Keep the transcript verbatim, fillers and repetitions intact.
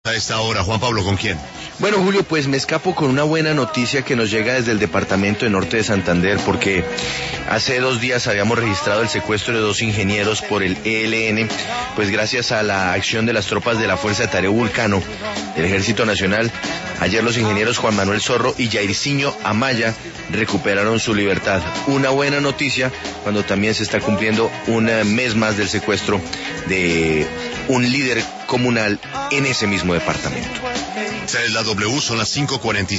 A esta hora, Juan Pablo, ¿con quién? Bueno, Julio, pues me escapo con una buena noticia que nos llega desde el departamento de Norte de Santander, porque hace dos días habíamos registrado el secuestro de dos ingenieros por el E L N, pues gracias a la acción de las tropas de la Fuerza de Tadeo Vulcano del Ejército Nacional. Ayer los ingenieros Juan Manuel Zorro y Jairzinho Amaya recuperaron su libertad. Una buena noticia cuando también se está cumpliendo un mes más del secuestro de un líder comunal en ese mismo departamento. Esta es la W, son las cinco cuarenta y cinco.